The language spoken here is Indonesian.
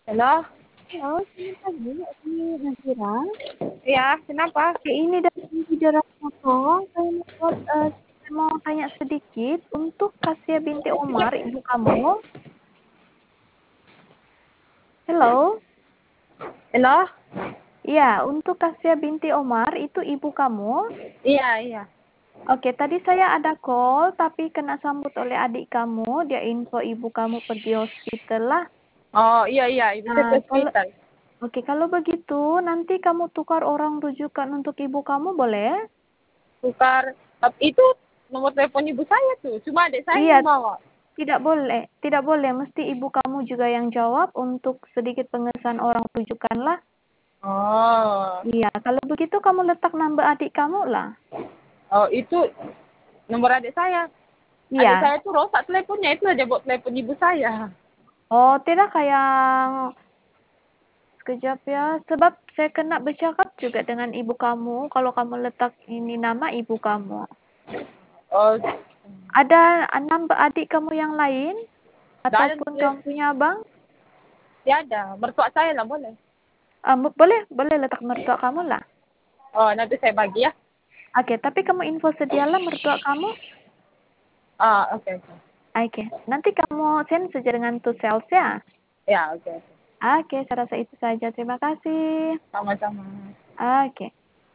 Halo? Halo, selamat pagi. Ini Nazira. Iya, kenapa? Oke, ini dari Video Foto. Saya mau tanya sedikit untuk Kasia binti Omar, ibu kamu. Halo? Halo? Iya, untuk Kasia binti Omar itu ibu kamu. Iya, iya. Oke, tadi saya ada call tapi kena sambut oleh adik kamu. Dia info ibu kamu pergi hospital lah. Oh, iya, iya. Ibu saya ke hospital. Kalau begitu nanti kamu tukar orang rujukan untuk ibu kamu boleh? Tukar. Itu nomor telepon ibu saya tuh. Cuma adik saya Iya, yang bawa. tidak boleh. Mesti ibu kamu juga yang jawab untuk sedikit pengesahan orang rujukan lah. Oh. Iya, kalau begitu kamu letak nama adik kamu lah. Oh, itu nomor adik saya. Adik Iya. saya tuh rosak teleponnya. Itu aja buat telepon ibu saya. Oh, tidak kayak sekejap ya. Sebab saya kena bercakap juga dengan ibu kamu. Kalau kamu letak ini nama ibu kamu. Oh, Ada nama adik kamu yang lain? nggak ada. Ataupun kamu punya abang? Ya ada. Mertua saya lah, boleh. Boleh letak mertua kamu lah. Oh, nanti saya bagi ya. Oke, tapi kamu info sedialah mertua kamu. Ah, oke, oke. Oke, nanti kamu send saja dengan to sales ya. Ya, oke, oke. Oke, saya rasa itu saja. Terima kasih. Sama-sama. Oke.